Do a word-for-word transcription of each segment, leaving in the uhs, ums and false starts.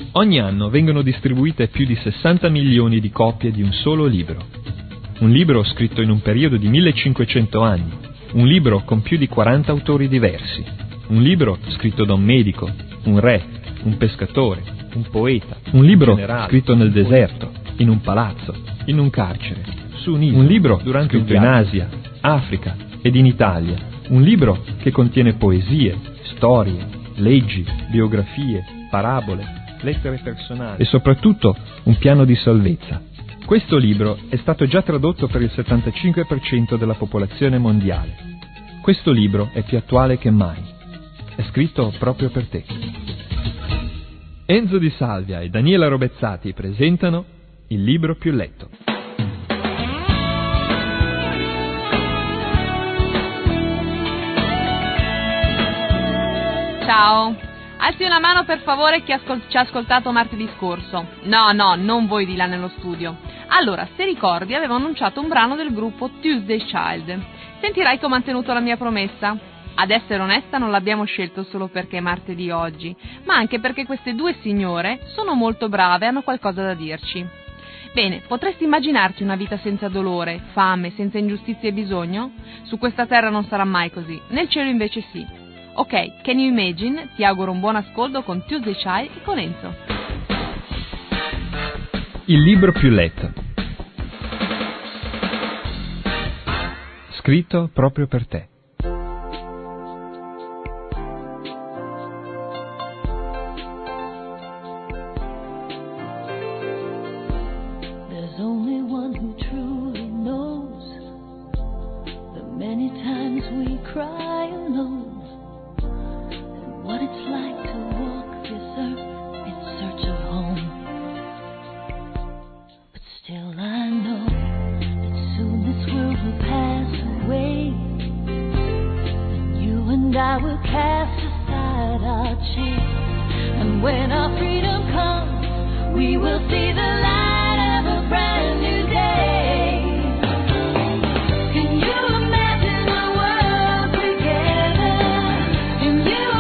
Ogni anno vengono distribuite più di sessanta milioni di copie di un solo libro. Un libro scritto in un periodo di millecinquecento anni, un libro con più di quaranta autori diversi, un libro scritto da un medico, un re, un pescatore, un poeta, un libro generale, scritto nel deserto, in un palazzo, in un carcere, su un'isola, un libro durante scritto in Asia, Africa ed in Italia, un libro che contiene poesie, storie, leggi, biografie, parabole, lettere personali e soprattutto un piano di salvezza. Questo libro è stato già tradotto per il settantacinque per cento della popolazione mondiale. Questo libro è più attuale che mai. È scritto proprio per te. Enzo Di Salvia e Daniela Robezzati presentano Il libro più letto. Ciao. Alzi una mano per favore chi ascol- ci ha ascoltato martedì scorso. No, no, non voi di là nello studio. Allora, se ricordi, avevo annunciato un brano del gruppo Tuesday Child. Sentirai che ho mantenuto la mia promessa. Ad essere onesta, non l'abbiamo scelto solo perché è martedì oggi, ma anche perché queste due signore sono molto brave e hanno qualcosa da dirci. Bene, potresti immaginarti una vita senza dolore, fame, senza ingiustizie e bisogno? Su questa terra non sarà mai così, nel cielo invece sì. Ok, can you imagine? Ti auguro un buon ascolto con Tuesday Child e con Enzo. Il libro più letto. Scritto proprio per te. There's only one who truly knows the many times we cry alone. What it's like to walk this earth in search of home. But still I know that soon this world will pass away, and you and I will cast aside our chains. And when our freedom comes, we will see the light of a brand new day. Can you imagine a world together? Can you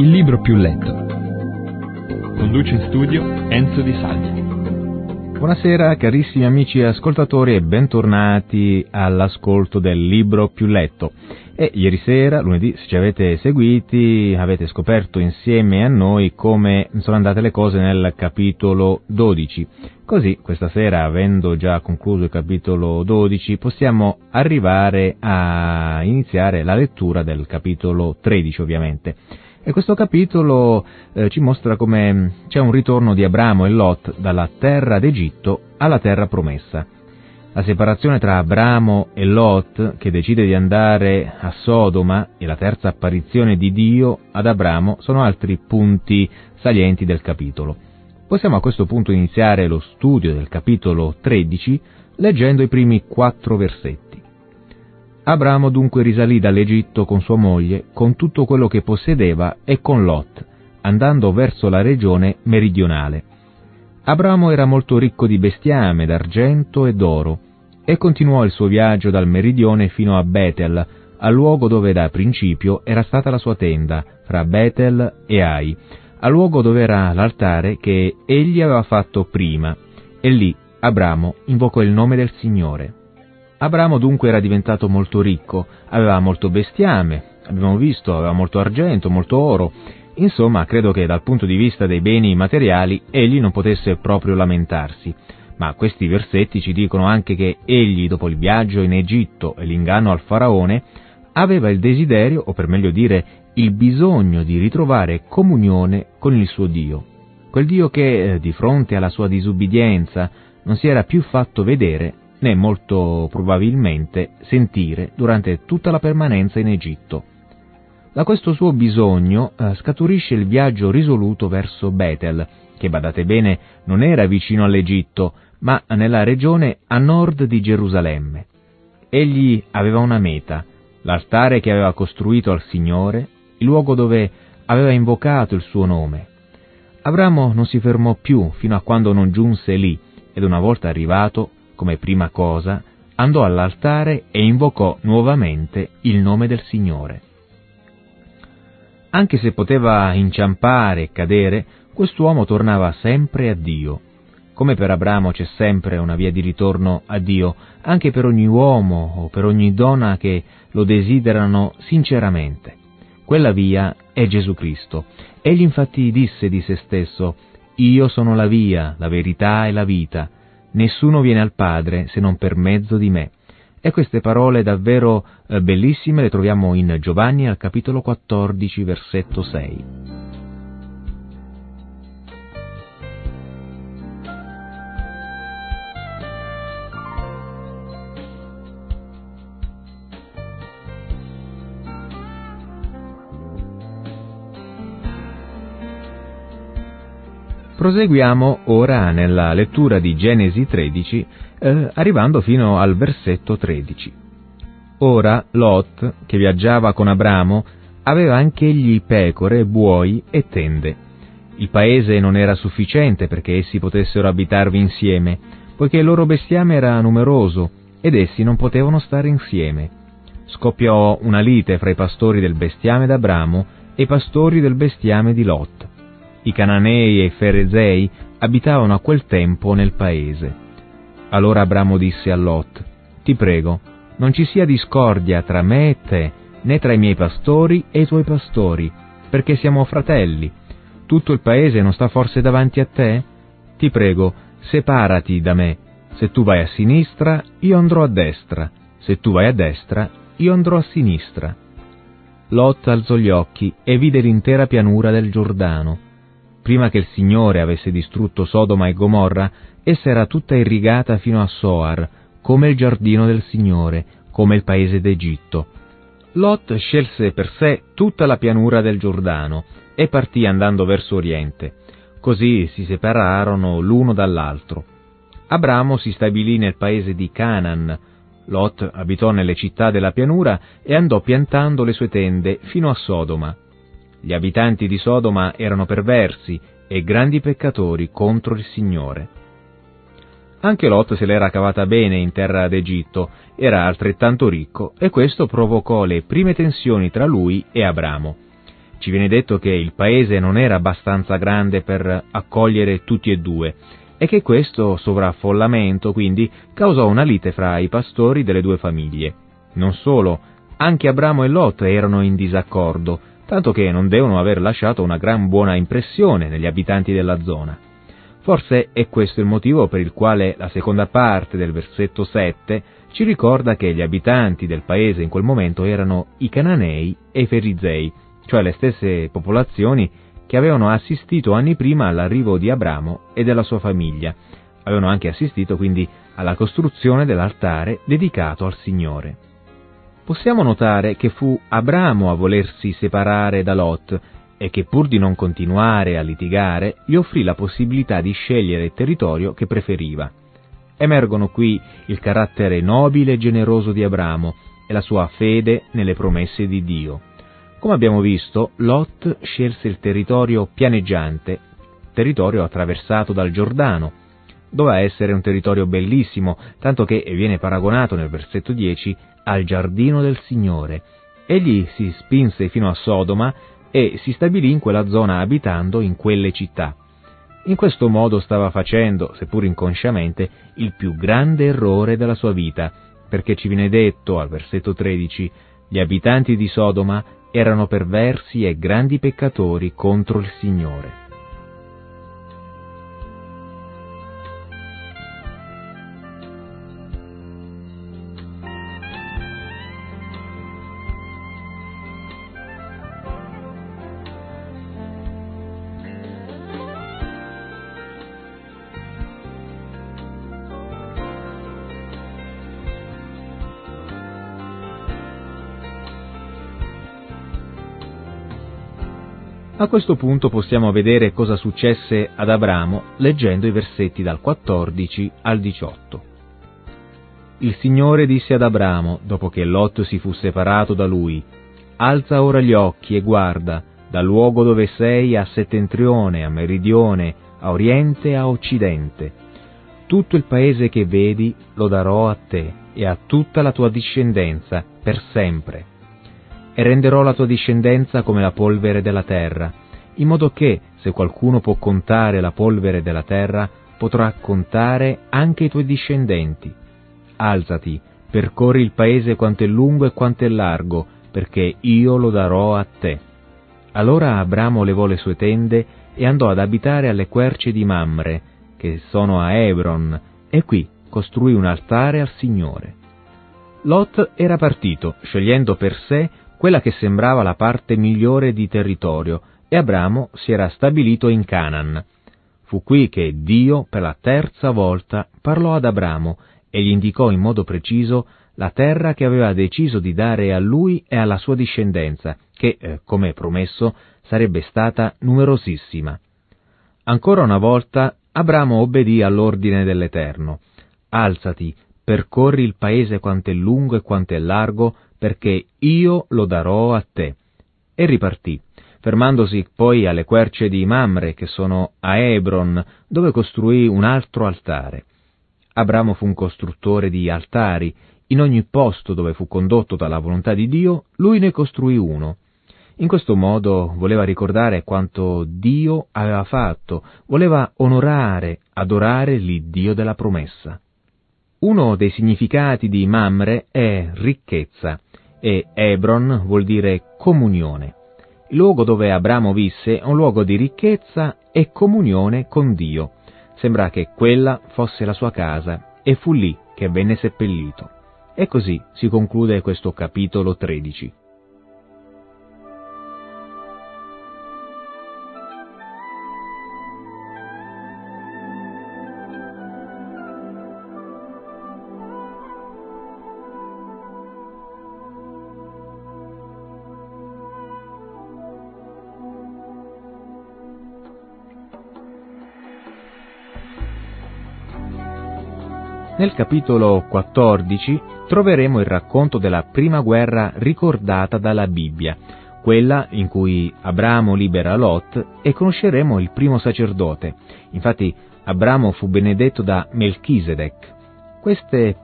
Il libro più letto. Conduce in studio Enzo Di Salvi. Buonasera carissimi amici ascoltatori e bentornati all'ascolto del libro più letto. E ieri sera, lunedì, se ci avete seguiti, avete scoperto insieme a noi come sono andate le cose nel capitolo dodici. Così, questa sera, avendo già concluso il capitolo dodici, possiamo arrivare a iniziare la lettura del capitolo tredici, ovviamente. E questo capitolo eh, ci mostra come c'è un ritorno di Abramo e Lot dalla terra d'Egitto alla terra promessa. La separazione tra Abramo e Lot, che decide di andare a Sodoma, e la terza apparizione di Dio ad Abramo sono altri punti salienti del capitolo. Possiamo a questo punto iniziare lo studio del capitolo tredici leggendo i primi quattro versetti. Abramo dunque risalì dall'Egitto con sua moglie, con tutto quello che possedeva e con Lot, andando verso la regione meridionale. Abramo era molto ricco di bestiame, d'argento e d'oro, e continuò il suo viaggio dal meridione fino a Betel, al luogo dove da principio era stata la sua tenda, fra Betel e Ai, al luogo dove era l'altare che egli aveva fatto prima, e lì Abramo invocò il nome del Signore. Abramo dunque era diventato molto ricco, aveva molto bestiame, abbiamo visto, aveva molto argento, molto oro. Insomma, credo che dal punto di vista dei beni materiali egli non potesse proprio lamentarsi. Ma questi versetti ci dicono anche che egli, dopo il viaggio in Egitto e l'inganno al faraone, aveva il desiderio, o per meglio dire, il bisogno di ritrovare comunione con il suo Dio. Quel Dio che, di fronte alla sua disubbidienza, non si era più fatto vedere, né molto probabilmente sentire durante tutta la permanenza in Egitto. Da questo suo bisogno eh, scaturisce il viaggio risoluto verso Betel, che, badate bene, non era vicino all'Egitto, ma nella regione a nord di Gerusalemme. Egli aveva una meta, l'altare che aveva costruito al Signore, il luogo dove aveva invocato il suo nome. Abramo non si fermò più fino a quando non giunse lì, ed una volta arrivato, come prima cosa, andò all'altare e invocò nuovamente il nome del Signore. Anche se poteva inciampare e cadere, quest'uomo tornava sempre a Dio. Come per Abramo c'è sempre una via di ritorno a Dio, anche per ogni uomo o per ogni donna che lo desiderano sinceramente. Quella via è Gesù Cristo. Egli infatti disse di se stesso: «Io sono la via, la verità e la vita. Nessuno viene al Padre se non per mezzo di me». E queste parole davvero eh, bellissime le troviamo in Giovanni al capitolo quattordici, versetto sei. Proseguiamo ora nella lettura di Genesi tredici, eh, arrivando fino al versetto tredici. Ora Lot, che viaggiava con Abramo, aveva anch'egli pecore, buoi e tende. Il paese non era sufficiente perché essi potessero abitarvi insieme, poiché il loro bestiame era numeroso ed essi non potevano stare insieme. Scoppiò una lite fra i pastori del bestiame d'Abramo e i pastori del bestiame di Lot. I Cananei e i Ferezei abitavano a quel tempo nel paese. Allora Abramo disse a Lot: «Ti prego, non ci sia discordia tra me e te, né tra i miei pastori e i tuoi pastori, perché siamo fratelli. Tutto il paese non sta forse davanti a te? Ti prego, separati da me. Se tu vai a sinistra, io andrò a destra. Se tu vai a destra, io andrò a sinistra». Lot alzò gli occhi e vide l'intera pianura del Giordano. Prima che il Signore avesse distrutto Sodoma e Gomorra, essa era tutta irrigata fino a Soar, come il giardino del Signore, come il paese d'Egitto. Lot scelse per sé tutta la pianura del Giordano e partì andando verso oriente. Così si separarono l'uno dall'altro. Abramo si stabilì nel paese di Canaan. Lot abitò nelle città della pianura e andò piantando le sue tende fino a Sodoma. Gli abitanti di Sodoma erano perversi e grandi peccatori contro il Signore. Anche Lot se l'era cavata bene in terra d'Egitto, era altrettanto ricco, e questo provocò le prime tensioni tra lui e Abramo. Ci viene detto che il paese non era abbastanza grande per accogliere tutti e due e che questo sovraffollamento quindi causò una lite fra i pastori delle due famiglie. Non solo, anche Abramo e Lot erano in disaccordo, tanto che non devono aver lasciato una gran buona impressione negli abitanti della zona. Forse è questo il motivo per il quale la seconda parte del versetto sette ci ricorda che gli abitanti del paese in quel momento erano i Cananei e i Ferizei, cioè le stesse popolazioni che avevano assistito anni prima all'arrivo di Abramo e della sua famiglia. Avevano anche assistito quindi alla costruzione dell'altare dedicato al Signore. Possiamo notare che fu Abramo a volersi separare da Lot e che pur di non continuare a litigare gli offrì la possibilità di scegliere il territorio che preferiva. Emergono qui il carattere nobile e generoso di Abramo e la sua fede nelle promesse di Dio. Come abbiamo visto, Lot scelse il territorio pianeggiante, territorio attraversato dal Giordano. Doveva essere un territorio bellissimo, tanto che viene paragonato nel versetto dieci al giardino del Signore. Egli si spinse fino a Sodoma e si stabilì in quella zona abitando in quelle città. In questo modo stava facendo, seppur inconsciamente, il più grande errore della sua vita, perché ci viene detto al versetto tredici: gli abitanti di Sodoma erano perversi e grandi peccatori contro il Signore. A questo punto possiamo vedere cosa successe ad Abramo leggendo i versetti dal quattordici al diciotto. Il Signore disse ad Abramo, dopo che Lot si fu separato da lui: «Alza ora gli occhi e guarda, dal luogo dove sei a settentrione, a meridione, a oriente e a occidente. Tutto il paese che vedi lo darò a te e a tutta la tua discendenza per sempre. E renderò la tua discendenza come la polvere della terra, in modo che, se qualcuno può contare la polvere della terra, potrà contare anche i tuoi discendenti. Alzati, percorri il paese quanto è lungo e quanto è largo, perché io lo darò a te». Allora Abramo levò le sue tende e andò ad abitare alle querce di Mamre, che sono a Hebron, e qui costruì un altare al Signore. Lot era partito, scegliendo per sé quella che sembrava la parte migliore di territorio, e Abramo si era stabilito in Canaan. Fu qui che Dio, per la terza volta, parlò ad Abramo e gli indicò in modo preciso la terra che aveva deciso di dare a lui e alla sua discendenza, che, eh, come promesso, sarebbe stata numerosissima. Ancora una volta Abramo obbedì all'ordine dell'Eterno: «Alzati, percorri il paese quanto è lungo e quanto è largo, perché io lo darò a te». E ripartì, fermandosi poi alle querce di Mamre, che sono a Hebron, dove costruì un altro altare. Abramo fu un costruttore di altari. In ogni posto dove fu condotto dalla volontà di Dio, lui ne costruì uno. In questo modo voleva ricordare quanto Dio aveva fatto, voleva onorare, adorare l'Iddio della promessa. Uno dei significati di Mamre è ricchezza, e Hebron vuol dire comunione. Il luogo dove Abramo visse è un luogo di ricchezza e comunione con Dio. Sembra che quella fosse la sua casa, e fu lì che venne seppellito. E così si conclude questo capitolo tredici. Nel capitolo quattordici troveremo il racconto della prima guerra ricordata dalla Bibbia, quella in cui Abramo libera Lot, e conosceremo il primo sacerdote. Infatti Abramo fu benedetto da Melchisedec. Queste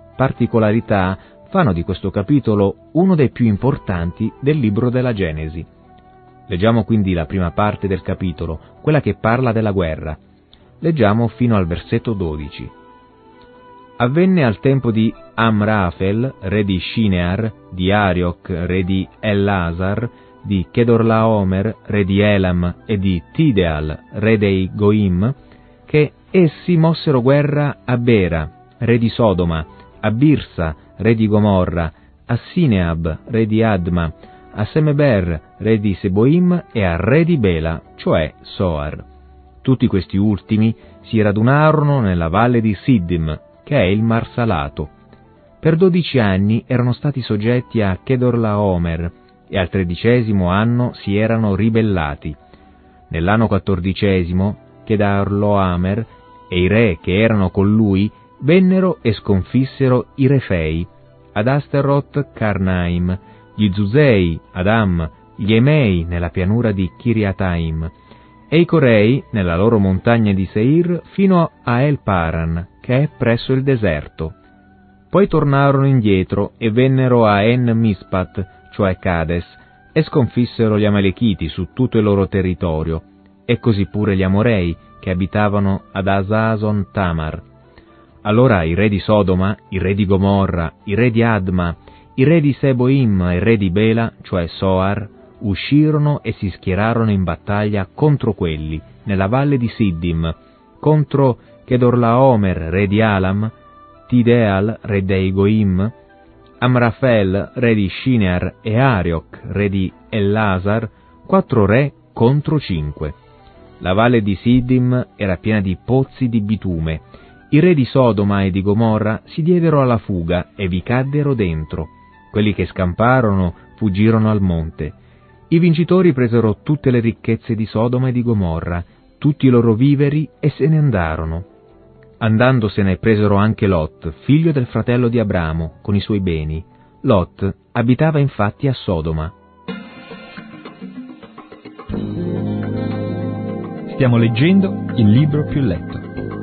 particolarità fanno di questo capitolo uno dei più importanti del libro della Genesi. Leggiamo quindi la prima parte del capitolo, quella che parla della guerra. Leggiamo fino al versetto dodici. Avvenne al tempo di Amrafel, re di Shinear, di Arioch, re di Ellasar, di Chedorlaomer, re di Elam, e di Tideal, re dei Goim, che essi mossero guerra a Bera, re di Sodoma, a Birsa, re di Gomorra, a Sineab, re di Adma, a Semeber, re di Seboim, e a re di Bela, cioè Soar. Tutti questi ultimi si radunarono nella valle di Siddim, che è il Mar Salato. Per dodici anni erano stati soggetti a Chedorlaomer, e al tredicesimo anno si erano ribellati. Nell'anno quattordicesimo, Chedorlaomer e i re che erano con lui vennero e sconfissero i Refei, ad Asteroth Karnaim, gli Zuzei, ad Am, gli Emei nella pianura di Kiriataim, e i Corei nella loro montagna di Seir fino a El Paran, che è presso il deserto. Poi tornarono indietro e vennero a En Mispat, cioè Cades, e sconfissero gli Amalechiti su tutto il loro territorio, e così pure gli Amorei, che abitavano ad Asason Tamar. Allora i re di Sodoma, i re di Gomorra, i re di Adma, i re di Seboim e il re di Bela, cioè Soar, uscirono e si schierarono in battaglia contro quelli, nella valle di Siddim, contro Chedorlaomer, re di Alam, Tideal, re dei Goim, Amrafel, re di Shinear, e Arioch, re di Ellasar, quattro re contro cinque. La valle di Siddim era piena di pozzi di bitume. I re di Sodoma e di Gomorra si diedero alla fuga e vi caddero dentro. Quelli che scamparono fuggirono al monte. I vincitori presero tutte le ricchezze di Sodoma e di Gomorra, tutti i loro viveri, e se ne andarono. Andandosene presero anche Lot, figlio del fratello di Abramo, con i suoi beni. Lot abitava infatti a Sodoma. Stiamo leggendo il libro più letto.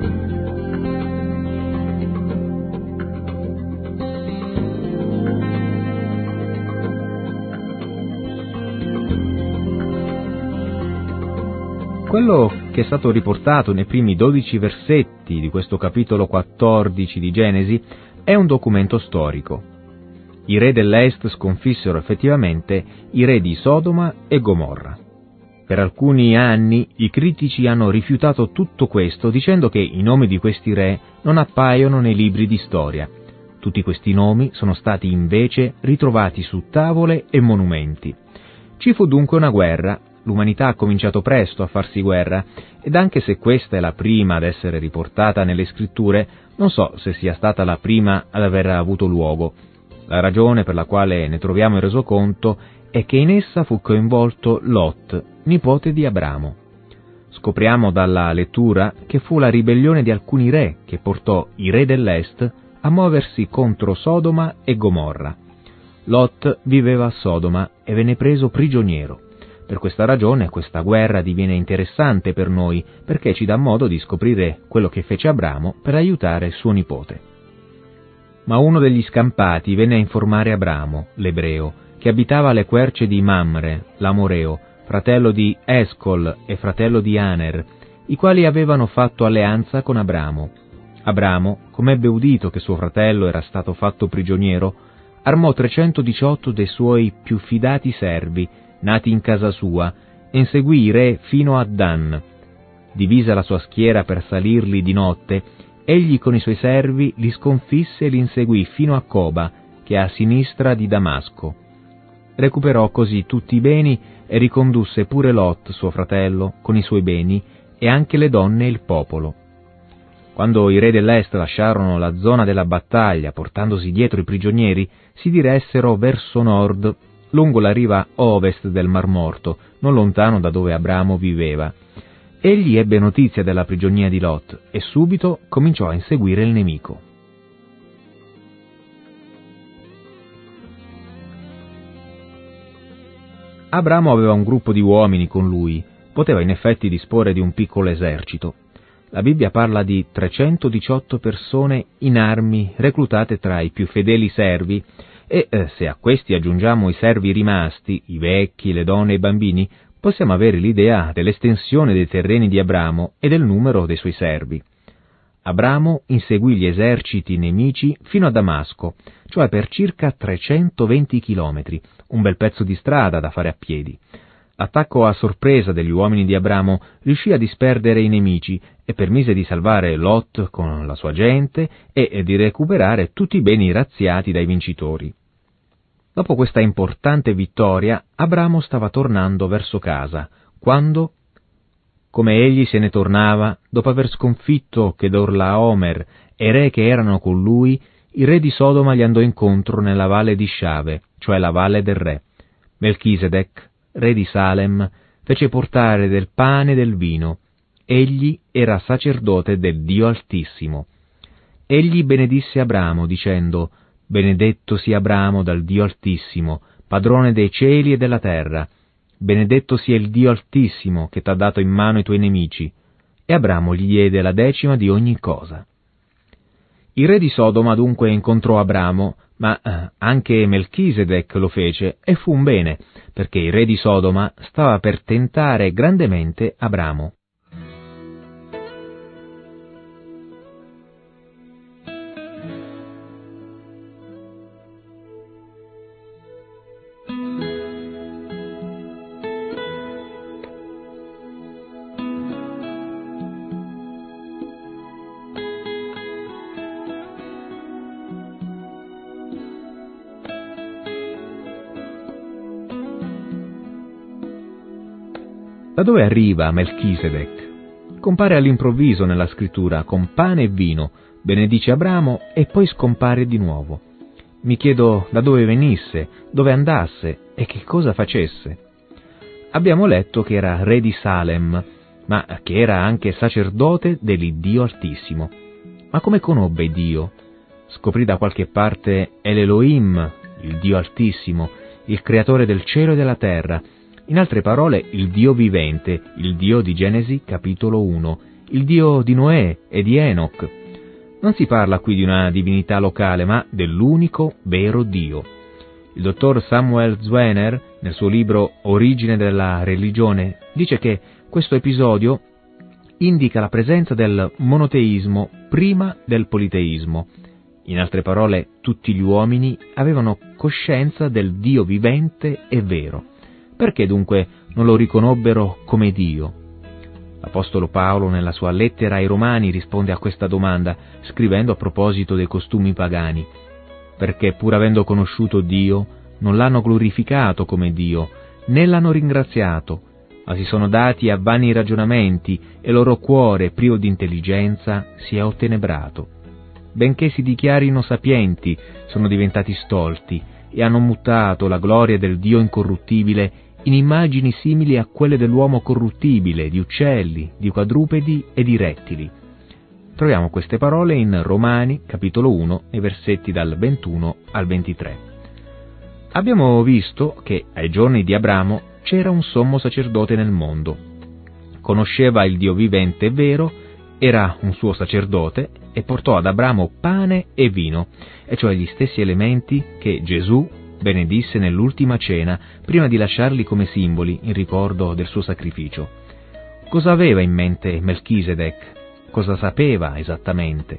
Quello che è stato riportato nei primi dodici versetti di questo capitolo quattordici di Genesi è un documento storico. I re dell'Est sconfissero effettivamente i re di Sodoma e Gomorra. Per alcuni anni i critici hanno rifiutato tutto questo dicendo che i nomi di questi re non appaiono nei libri di storia. Tutti questi nomi sono stati invece ritrovati su tavole e monumenti. Ci fu dunque una guerra. L'umanità ha cominciato presto a farsi guerra, ed anche se questa è la prima ad essere riportata nelle scritture, non so se sia stata la prima ad aver avuto luogo. La ragione per la quale ne troviamo il resoconto è che in essa fu coinvolto Lot, nipote di Abramo. Scopriamo dalla lettura che fu la ribellione di alcuni re che portò i re dell'Est a muoversi contro Sodoma e Gomorra. Lot viveva a Sodoma e venne preso prigioniero. Per questa ragione questa guerra diviene interessante per noi, perché ci dà modo di scoprire quello che fece Abramo per aiutare suo nipote. Ma uno degli scampati venne a informare Abramo, l'ebreo, che abitava alle querce di Mamre, l'Amoreo, fratello di Escol e fratello di Aner, i quali avevano fatto alleanza con Abramo. Abramo, come ebbe udito che suo fratello era stato fatto prigioniero, armò trecentodiciotto dei suoi più fidati servi, nati in casa sua, e inseguì i re fino a Dan. Divisa la sua schiera per salirli di notte, egli con i suoi servi li sconfisse e li inseguì fino a Coba, che è a sinistra di Damasco. Recuperò così tutti i beni e ricondusse pure Lot, suo fratello, con i suoi beni, e anche le donne e il popolo. Quando i re dell'Est lasciarono la zona della battaglia, portandosi dietro i prigionieri, si diressero verso nord, lungo la riva ovest del Mar Morto, non lontano da dove Abramo viveva. Egli ebbe notizia della prigionia di Lot e subito cominciò a inseguire il nemico. Abramo aveva un gruppo di uomini con lui, poteva in effetti disporre di un piccolo esercito. La Bibbia parla di trecentodiciotto persone in armi reclutate tra i più fedeli servi, e eh, se a questi aggiungiamo i servi rimasti, i vecchi, le donne e i bambini, possiamo avere l'idea dell'estensione dei terreni di Abramo e del numero dei suoi servi. Abramo inseguì gli eserciti nemici fino a Damasco, cioè per circa trecentoventi chilometri, un bel pezzo di strada da fare a piedi. L'attacco a sorpresa degli uomini di Abramo riuscì a disperdere i nemici e permise di salvare Lot con la sua gente e di recuperare tutti i beni razziati dai vincitori. Dopo questa importante vittoria, Abramo stava tornando verso casa, quando, come egli se ne tornava, dopo aver sconfitto Chedorlaomer e re che erano con lui, il re di Sodoma gli andò incontro nella valle di Sciave, cioè la valle del re. Melchisedec, re di Salem, fece portare del pane e del vino. Egli era sacerdote del Dio Altissimo. Egli benedisse Abramo, dicendo: «Benedetto sia Abramo dal Dio Altissimo, padrone dei cieli e della terra. Benedetto sia il Dio Altissimo che t'ha dato in mano i tuoi nemici». E Abramo gli diede la decima di ogni cosa. Il re di Sodoma dunque incontrò Abramo, ma anche Melchisedec lo fece, e fu un bene, perché il re di Sodoma stava per tentare grandemente Abramo. Da dove arriva Melchisedec? Compare all'improvviso nella scrittura con pane e vino, benedice Abramo e poi scompare di nuovo. Mi chiedo da dove venisse, dove andasse e che cosa facesse. Abbiamo letto che era re di Salem, ma che era anche sacerdote dell'Iddio Altissimo. Ma come conobbe Dio? Scoprì da qualche parte El-Elohim, il Dio Altissimo, il creatore del cielo e della terra, in altre parole il Dio vivente, il Dio di Genesi capitolo uno, il Dio di Noè e di Enoch. Non si parla qui di una divinità locale, ma dell'unico vero Dio. Il dottor Samuel Zwener, nel suo libro Origine della religione, dice che questo episodio indica la presenza del monoteismo prima del politeismo. In altre parole, tutti gli uomini avevano coscienza del Dio vivente e vero. Perché dunque non lo riconobbero come Dio? L'Apostolo Paolo nella sua lettera ai Romani risponde a questa domanda, scrivendo a proposito dei costumi pagani: perché pur avendo conosciuto Dio, non l'hanno glorificato come Dio, né l'hanno ringraziato, ma si sono dati a vani ragionamenti e il loro cuore, privo di intelligenza, si è ottenebrato. Benché si dichiarino sapienti, sono diventati stolti e hanno mutato la gloria del Dio incorruttibile in immagini simili a quelle dell'uomo corruttibile, di uccelli, di quadrupedi e di rettili. Troviamo queste parole in Romani, capitolo uno, nei versetti dal ventuno al ventitré. Abbiamo visto che ai giorni di Abramo c'era un sommo sacerdote nel mondo. Conosceva il Dio vivente e vero, era un suo sacerdote e portò ad Abramo pane e vino, e cioè gli stessi elementi che Gesù benedisse nell'ultima cena prima di lasciarli come simboli in ricordo del suo sacrificio. Cosa aveva in mente Melchisedec? Cosa sapeva esattamente?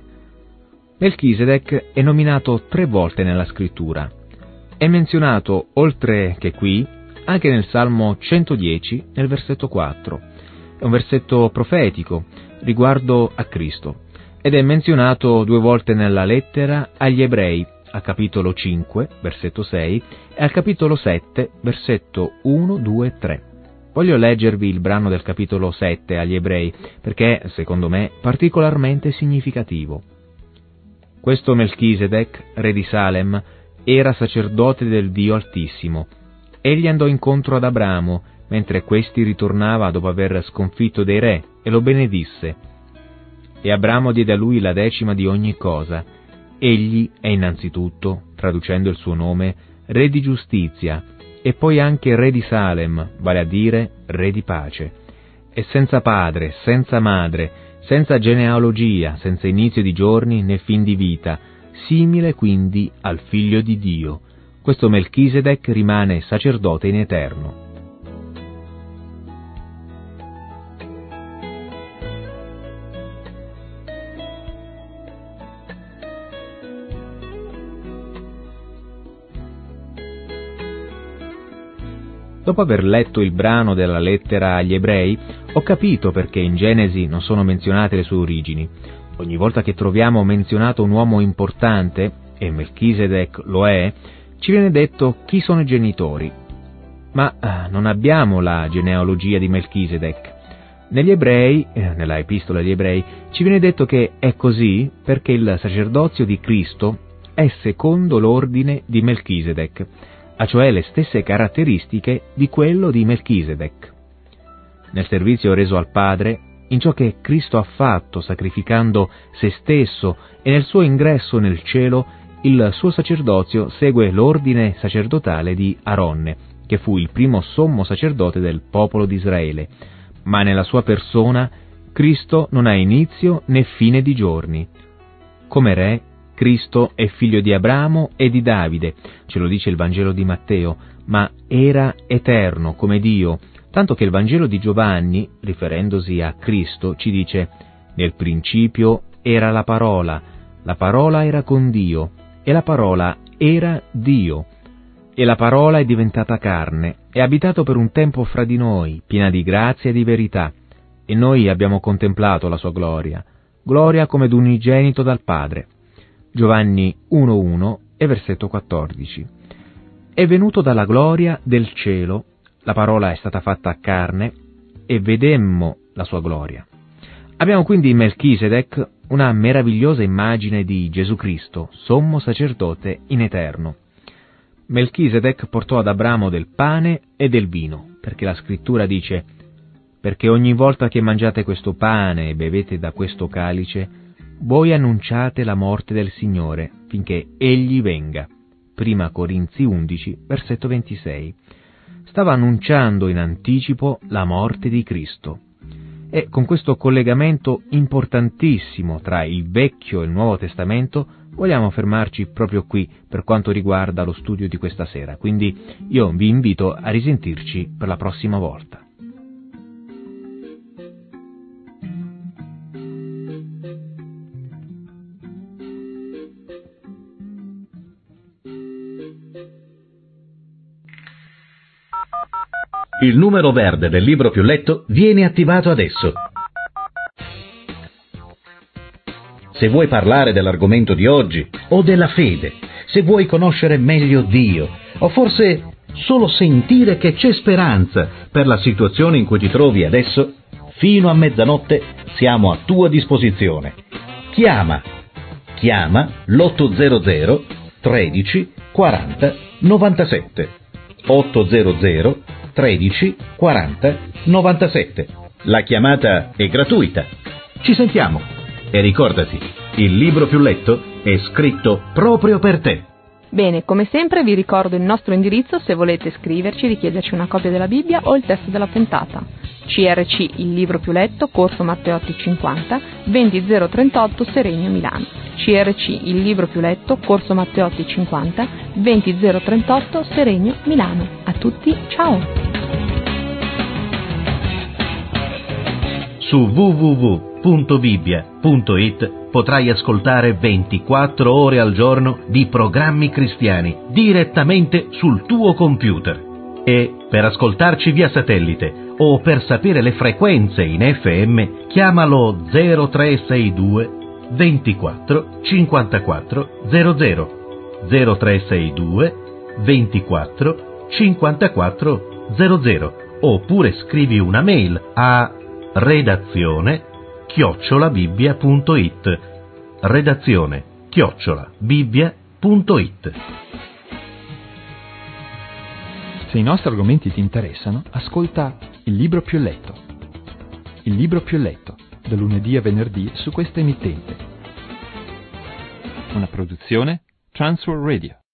Melchisedec è nominato tre volte nella scrittura. È menzionato, oltre che qui, anche nel Salmo centodieci, nel versetto quattro. È un versetto profetico riguardo a Cristo ed è menzionato due volte nella lettera agli Ebrei, al capitolo cinque, versetto sei, e al capitolo sette, versetto uno, due e tre. Voglio leggervi il brano del capitolo sette agli Ebrei, perché, secondo me, particolarmente significativo. Questo Melchisedec, re di Salem, era sacerdote del Dio Altissimo. Egli andò incontro ad Abramo, mentre questi ritornava dopo aver sconfitto dei re, e lo benedisse. E Abramo diede a lui la decima di ogni cosa. Egli è innanzitutto, traducendo il suo nome, re di giustizia, e poi anche re di Salem, vale a dire re di pace. È senza padre, senza madre, senza genealogia, senza inizio di giorni né fin di vita, simile quindi al Figlio di Dio. Questo Melchisedec rimane sacerdote in eterno. Dopo aver letto il brano della lettera agli Ebrei, ho capito perché in Genesi non sono menzionate le sue origini. Ogni volta che troviamo menzionato un uomo importante, e Melchisedec lo è, ci viene detto chi sono i genitori. Ma eh, non abbiamo la genealogia di Melchisedec. Negli Ebrei, eh, nella Epistola agli Ebrei, ci viene detto che è così perché il sacerdozio di Cristo è secondo l'ordine di Melchisedec, ha cioè le stesse caratteristiche di quello di Melchisedec. Nel servizio reso al Padre, in ciò che Cristo ha fatto sacrificando se stesso e nel suo ingresso nel cielo, il suo sacerdozio segue l'ordine sacerdotale di Aronne, che fu il primo sommo sacerdote del popolo di Israele, ma nella sua persona Cristo non ha inizio né fine di giorni. Come re, Cristo è figlio di Abramo e di Davide, ce lo dice il Vangelo di Matteo, ma era eterno come Dio, tanto che il Vangelo di Giovanni, riferendosi a Cristo, ci dice: «Nel principio era la parola, la parola era con Dio, e la parola era Dio. E la parola è diventata carne, è abitato per un tempo fra di noi, piena di grazia e di verità, e noi abbiamo contemplato la sua gloria, gloria come d'unigenito dal Padre». Giovanni uno uno e versetto quattordici. È venuto dalla gloria del cielo, la parola è stata fatta carne, e vedemmo la sua gloria. Abbiamo quindi in Melchisedec una meravigliosa immagine di Gesù Cristo, sommo sacerdote in eterno. Melchisedec portò ad Abramo del pane e del vino, perché la scrittura dice: «Perché ogni volta che mangiate questo pane e bevete da questo calice, voi annunciate la morte del Signore finché Egli venga». Prima Corinzi undici, versetto ventisei. Stava annunciando in anticipo la morte di Cristo. E con questo collegamento importantissimo tra il Vecchio e il Nuovo Testamento vogliamo fermarci proprio qui per quanto riguarda lo studio di questa sera, quindi io vi invito a risentirci per la prossima volta. Il numero verde del libro più letto viene attivato adesso. Se vuoi parlare dell'argomento di oggi o della fede, se vuoi conoscere meglio Dio, o forse solo sentire che c'è speranza per la situazione in cui ti trovi adesso, fino a mezzanotte siamo a tua disposizione. Chiama, chiama l'ottocento tredici quaranta novantasette. ottocento tredici quaranta novantasette. La chiamata è gratuita. Ci sentiamo. E ricordati, il libro più letto è scritto proprio per te. Bene, come sempre vi ricordo il nostro indirizzo se volete scriverci, richiederci una copia della Bibbia o il testo della puntata. C R C, il libro più letto, Corso Matteotti cinquanta, venti zero trentotto, Seregno, Milano. C R C, il libro più letto, Corso Matteotti cinquanta, venti zero trentotto, Seregno, Milano. A tutti, ciao! Su w w w punto bibbia punto i t potrai ascoltare ventiquattro ore al giorno di programmi cristiani direttamente sul tuo computer. E per ascoltarci via satellite o per sapere le frequenze in F M, chiamalo zero tre sei due ventiquattro cinquantaquattro zero zero zero tre sei due ventiquattro cinquantaquattro zero zero oppure scrivi una mail a redazione chiocciola bibbia punto i t redazione chiocciola bibbia punto i t. Se i nostri argomenti ti interessano, ascolta Il libro più letto. Il libro più letto, da lunedì a venerdì su questa emittente. Una produzione Transworld Radio.